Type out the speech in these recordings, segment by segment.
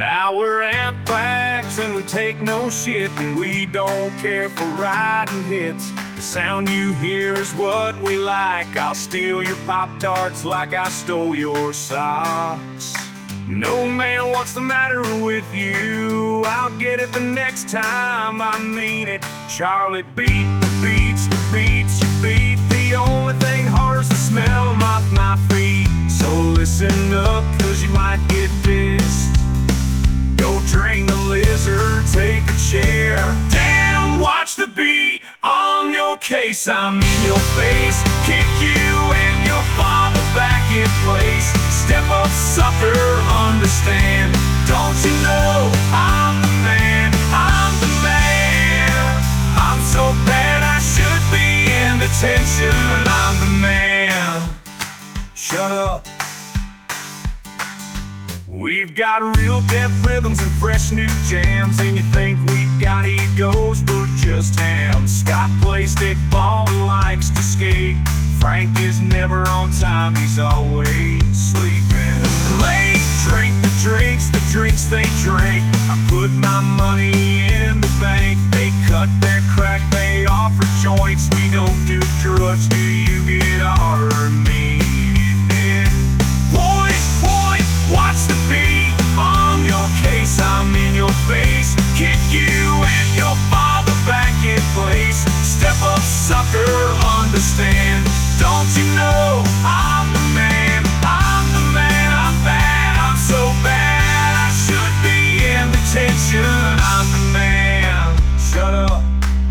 Now we're Anthrax and we take no shit, and we don't care for riding hits. The sound you hear is what we like. I'll steal your Pop-Tarts like I stole your socks. No man, what's the matter with you? I'll get it the next time, I mean it. Charlotte beat the beats, the beats you beat. The only thing hard is the smell of my feet. So listen up, cause you might get pissed. Go drain the lizard, take a chair. Damn, watch the beat on your case. I'm in your face, kick you and your father back in place. Step up, sucker, understand. Don't you know I'm the man, I'm the man. I'm so bad I should be in detention. I'm the man. Shut up. We've got real death rhythms and fresh new jams, and you think we've got egos, but just hams. Scott plays stick ball and likes to skate. Frank is never on time, he's always sleeping late. Drink the drinks they drink. I put my money in the bank. They cut their crack, they offer joints. We don't do drugs, do you get harder than me? Point, watch the beat on your case. I'm in your face, kick you and your father back in place. Step up, sucker, understand. Don't you know I'm the man, I'm the man. I'm bad, I'm so bad I should be in detention. I'm the man. Shut up.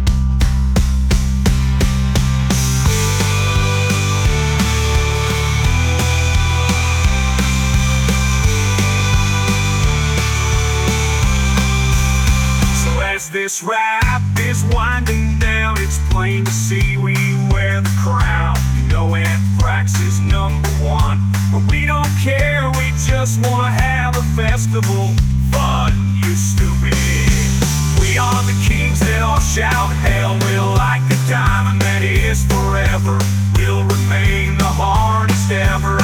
This rap is winding down, it's plain to see we wear the crown. You know Anthrax is #1, but we don't care, we just wanna have a festival. Fun, you stupid. We are the kings that all shout hell. We're like the diamond that is forever. We'll remain the hardest ever.